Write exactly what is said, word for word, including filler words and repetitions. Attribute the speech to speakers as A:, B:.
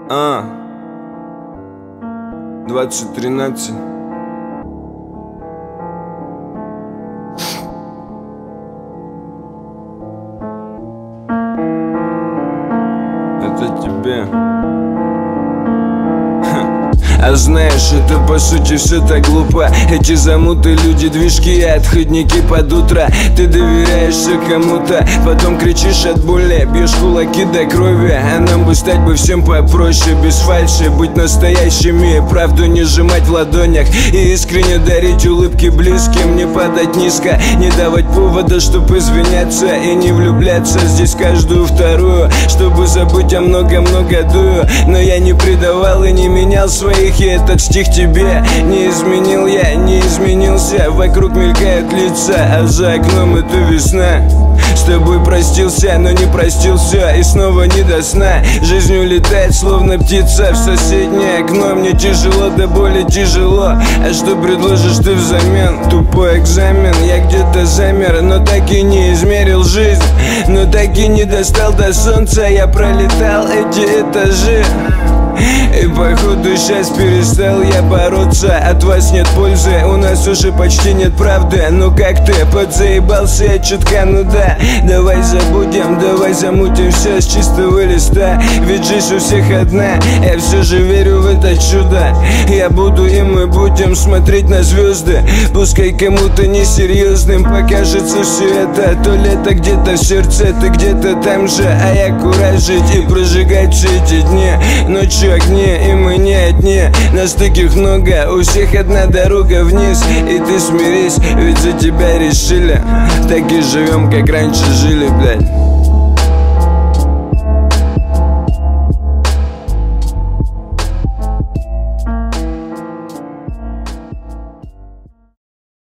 A: А, двадцать тринадцать. Это тебе. А знаешь, это по сути все так глупо. Эти замуты, люди, движки, отходники под утро. Ты доверяешься кому-то, потом кричишь от боли, бьешь кулаки до крови. А нам бы стать бы всем попроще, без фальши, быть настоящими, правду не сжимать в ладонях и искренне дарить улыбки близким. Не падать низко, не давать повода, чтоб извиняться и не влюбляться здесь каждую вторую, чтобы забыть о много-много-дую. Но я не предавал и не менял своих, и этот стих тебе не изменил. Я не изменился, вокруг мелькают лица, а за окном это весна. С тобой простился, но не простил все, и снова не до сна. Жизнь улетает, словно птица, в соседнее окно. Мне тяжело, до боли тяжело. А что предложишь ты взамен? Тупой экзамен, я где-то замер, но так и не измерил жизнь, но так и не достал до солнца. Я пролетал эти этажи, и походу сейчас перестал я бороться. От вас нет пользы, у нас уже почти нет правды. Ну как ты, подзаебался я чутка, ну да. Давай забудем, давай замутим все с чистого листа. Ведь жизнь у всех одна, я все же верю в это чудо. Я буду и мы будем смотреть на звезды. Пускай кому-то несерьезным покажется все это. То лето где-то в сердце, ты где-то там же, а я куражить и прожигать все эти дни. Ночью огни, и мы не одни. Нас таких много, у всех одна дорога вниз. И ты смирись, ведь за тебя решили. Так и живем, как раньше жили, блядь.